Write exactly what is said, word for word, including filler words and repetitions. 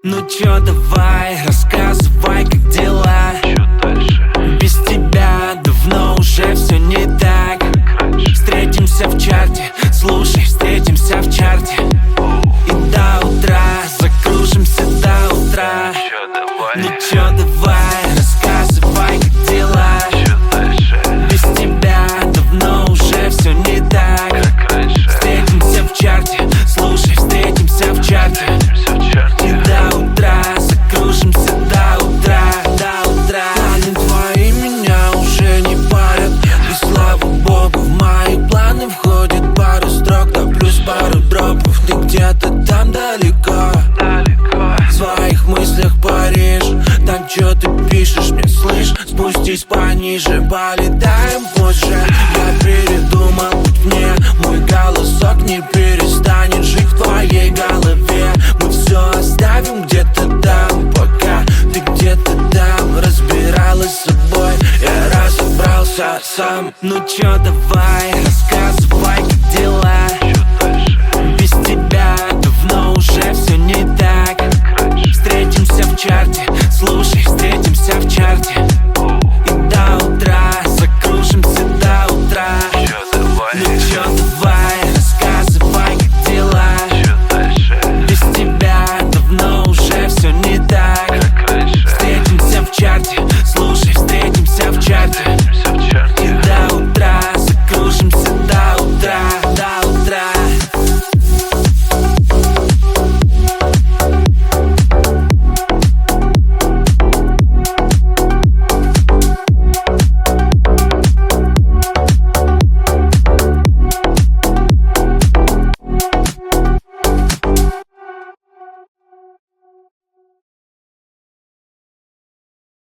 Ну чё, давай, рассказывай, как дела? Чё дальше? Без тебя давно уже все не так. Встретимся в чарте, слушай, встретимся в чарте. И до утра, закружимся до утра. Чё, давай? Ну чё, давай, рассказывай, как дела? Чё дальше? Без тебя давно уже все не так. Как раньше? Встретимся в чарте, слушай, встретимся в чарте. Встретимся в И чарте. до утра, закружимся до утра, до утра. Планы твои меня уже не парят. И слава богу, в мои планы входит пару строк, да плюс пару дропов. Ты где-то там далеко, Далеко. в своих мыслях Париж. Там чё ты пишешь мне, слышь? Спустись пониже, полетаем позже. Я передумал быть мне, мой голосок не перестанет жить в твоей голове. Мы все оставим где-то там, пока ты где-то там разбиралась с собой. Я разобрался сам. Ну чё, давай, рассказывай, как дела? Чё дальше? Без тебя давно уже все не так. Как раньше? Встретимся в чарте, слушай, встретимся в чарте.